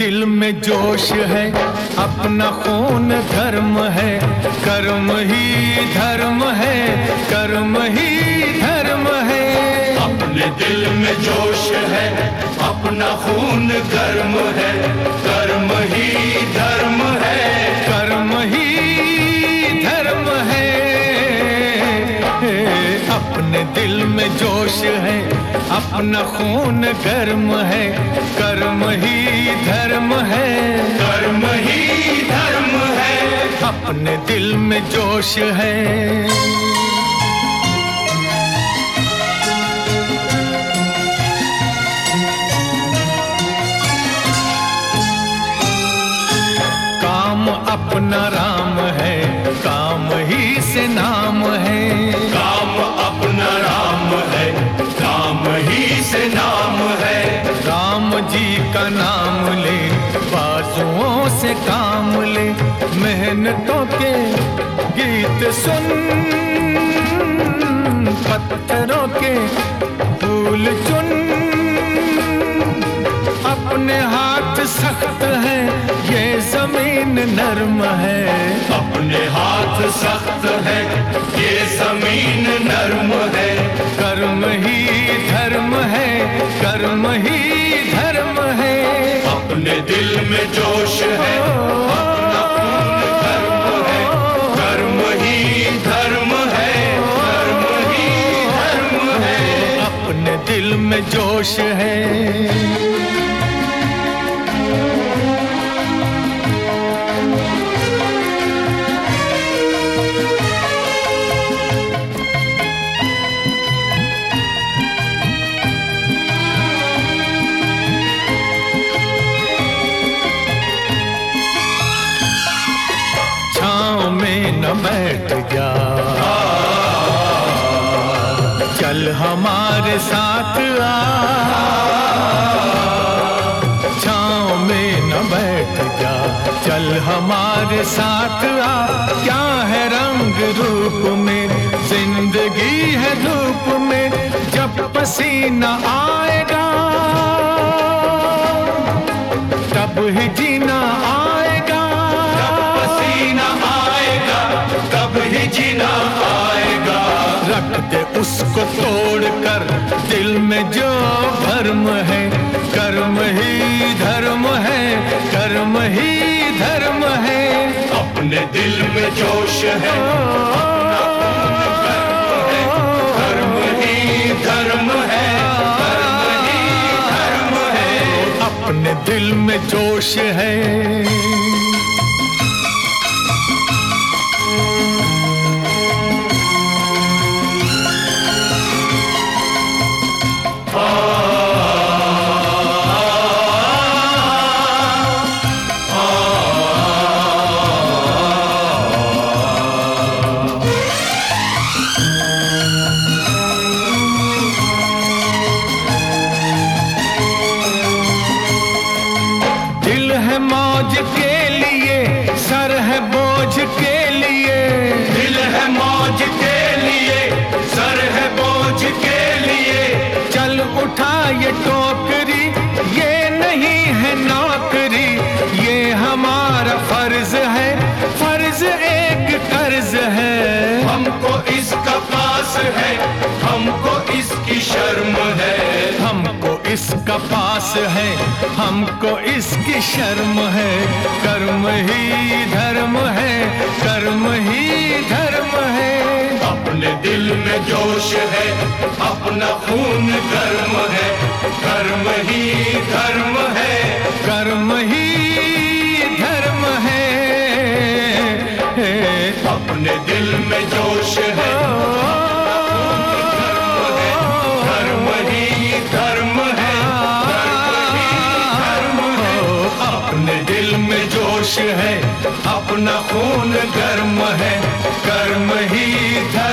दिल में जोश है, अपना खून धर्म है, कर्म ही धर्म है, कर्म ही धर्म है। अपने दिल में जोश है, अपना खून गर्म है, कर्म ही धर्म है, कर्म ही धर्म है। अपने दिल में जोश है, अपना खून गर्म है, कर्म ही धर्म है, कर्म ही धर्म है। अपने दिल में जोश है। काम अपना राम है, काम ही से नाम है, काम अपना राम है, काम ही से नाम है। राम जी का नाम ले, बाजुओं से काम ले, मेहनतों के गीत सुन, पत्थरों के फूल चुन। अपने हाथ सख्त है, ये जमीन नर्म है, अपने हाथ सख्त है, ये जमीन नर्म है, कर्म ही धर्म है, कर्म ही धर्म है। अपने दिल में जोश है, अपना खून गर्म है, कर्म ही धर्म है, कर्म ही धर्म है। अपने दिल में जोश है। छाँव में न बैठ जा, चल हमारे साथ आ। छाँव में न बैठ जा, चल हमारे साथ आ। क्या है रंग रूप में, जिंदगी है धूप में, जब पसीना आएगा तब ही जीना आएगा। पसीना आएगा तब ही जीना आएगा। रख दे उसको तोड़ कर, दिल में जो भरम है, कर्म ही धर्म है, कर्म ही धर्म है। अपने दिल में जोश है, अपना खून गर्म है, कर्म ही धर्म है, कर्म ही धर्म है। अपने दिल में जोश है। दिल है मौज के लिए, सर है बोझ के लिए। दिल है मौज के लिए, सर है बोझ के लिए। चल उठा ये टोकरी, ये नहीं है नौकरी, ये हमारा फर्ज है, फर्ज एक कर्ज है। हमको इसका पास है, हमको इसकी शर्म है, हमको इसका पास है, हमको इसकी शर्म है। कर्म ही धर्म है, कर्म ही धर्म है। अपने दिल में जोश है, अपना खून गर्म है, कर्म ही धर्म है, कर्म ही धर्म है। अपने दिल में जोश है, कर्म ही धर्म है, कर्म ही धर्म है। अपने दिल में जोश है, अपना खून गर्म है, कर्म ही धर्म